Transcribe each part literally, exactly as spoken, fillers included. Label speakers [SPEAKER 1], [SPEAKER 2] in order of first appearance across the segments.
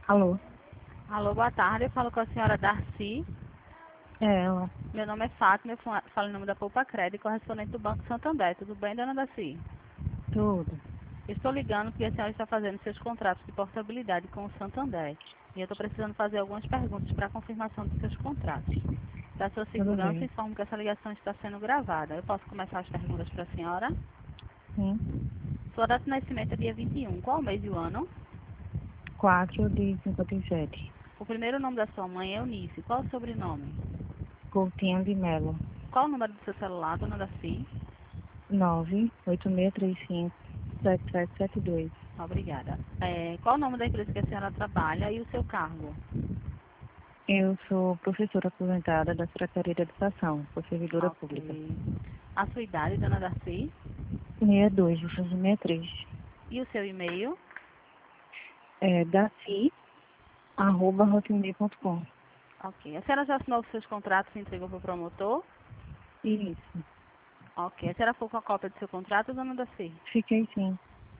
[SPEAKER 1] Alô?
[SPEAKER 2] Alô, boa tarde. Eu falo com a senhora Darcy.
[SPEAKER 1] É ela.
[SPEAKER 2] Meu nome é Fátima, eu fa- falo em nome da Poupa Crédito, correspondente do Banco Santander. Tudo bem, dona Darcy?
[SPEAKER 1] Tudo.
[SPEAKER 2] Eu estou ligando porque a senhora está fazendo seus contratos de portabilidade com o Santander. E eu estou precisando fazer algumas perguntas para a confirmação dos seus contratos. Para sua
[SPEAKER 1] Tudo
[SPEAKER 2] segurança,
[SPEAKER 1] bem.
[SPEAKER 2] informo que essa ligação está sendo gravada. Eu posso começar as perguntas para a senhora?
[SPEAKER 1] Sim.
[SPEAKER 2] Sua data de nascimento é dia vinte e um. Qual o mês e o ano?
[SPEAKER 1] Quatro de cinquenta e sete.
[SPEAKER 2] O primeiro nome da sua mãe é Eunice. Qual o sobrenome?
[SPEAKER 1] Coutinho de Melo.
[SPEAKER 2] Qual o número do seu celular, dona Darcy?
[SPEAKER 1] Nove oito seis três cinco sete sete sete dois.
[SPEAKER 2] Obrigada. É, qual o nome da empresa que a senhora trabalha e o seu cargo?
[SPEAKER 1] Eu sou professora aposentada da Secretaria de Educação, sou servidora pública.
[SPEAKER 2] Ok. A sua idade, dona Darcy?
[SPEAKER 1] sessenta e dois, vou fazer sessenta e três.
[SPEAKER 2] E o seu e-mail?
[SPEAKER 1] É daci, arroba hotmail ponto com.
[SPEAKER 2] Ok. A senhora já assinou os seus contratos e entregou para o promotor?
[SPEAKER 1] Isso.
[SPEAKER 2] Ok. A senhora ficou com a cópia do seu contrato, dona Darcy?
[SPEAKER 1] Fiquei sim.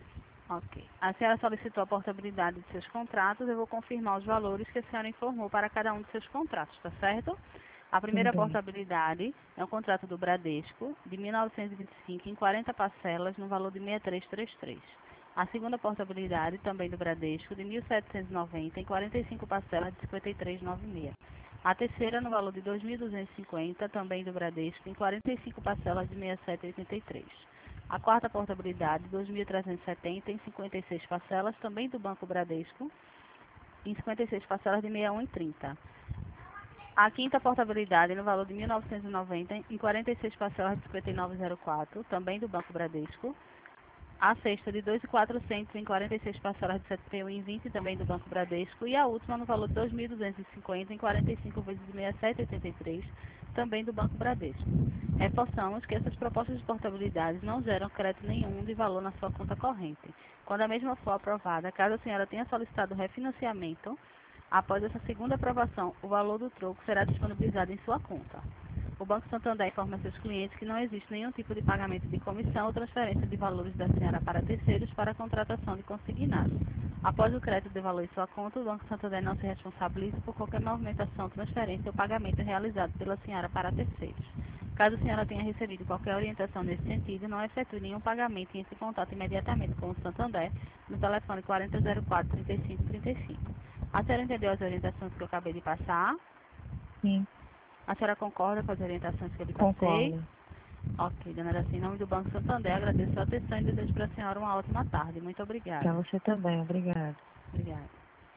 [SPEAKER 2] Ok. A senhora solicitou a portabilidade de seus contratos. Eu vou confirmar os valores que a senhora informou para cada um dos seus contratos, tá certo? A
[SPEAKER 1] Tudo
[SPEAKER 2] primeira
[SPEAKER 1] bem.
[SPEAKER 2] portabilidade é um contrato do Bradesco, de mil novecentos e vinte e cinco em quarenta parcelas, no valor de seis mil trezentos e trinta e três. A segunda portabilidade, também do Bradesco, de mil setecentos e noventa em quarenta e cinco parcelas de cinquenta e três reais e noventa e seis centavos. A terceira, no valor de dois mil duzentos e cinquenta, também do Bradesco, em quarenta e cinco parcelas de sessenta e sete reais e oitenta e três centavos. A quarta portabilidade, dois mil trezentos e setenta em cinquenta e seis parcelas, também do Banco Bradesco, em cinquenta e seis parcelas de sessenta e um reais e trinta centavos. A quinta portabilidade, no valor de mil novecentos e noventa em quarenta e seis parcelas de cinquenta e nove reais e quatro centavos, também do Banco Bradesco. A sexta de dois mil e quatrocentos em quarenta e seis parcelas de setenta e um reais e vinte centavos, também do Banco Bradesco. E a última no valor de dois mil duzentos e cinquenta em quarenta e cinco vezes de sessenta e sete reais e oitenta e três centavos, também do Banco Bradesco. Reforçamos que essas propostas de portabilidade não geram crédito nenhum de valor na sua conta corrente. Quando a mesma for aprovada, caso a senhora tenha solicitado refinanciamento, após essa segunda aprovação, o valor do troco será disponibilizado em sua conta. O Banco Santander informa seus clientes que não existe nenhum tipo de pagamento de comissão ou transferência de valores da senhora para terceiros para a contratação de consignado. Após o crédito de valor em sua conta, o Banco Santander não se responsabiliza por qualquer movimentação, transferência ou pagamento realizado pela senhora para terceiros. Caso a senhora tenha recebido qualquer orientação nesse sentido, não efetue nenhum pagamento e entre em contato imediatamente com o Santander no telefone quarenta zero quatro, trinta e cinco trinta e cinco. A senhora entendeu as orientações que eu acabei de passar?
[SPEAKER 1] Sim.
[SPEAKER 2] A senhora concorda com as orientações que eu lhe passei?
[SPEAKER 1] Concordo.
[SPEAKER 2] Ok, dona Araci, em nome do Banco Santander, agradeço a atenção e desejo para a senhora uma ótima tarde. Muito
[SPEAKER 1] Para
[SPEAKER 2] obrigada.
[SPEAKER 1] você também. Obrigada.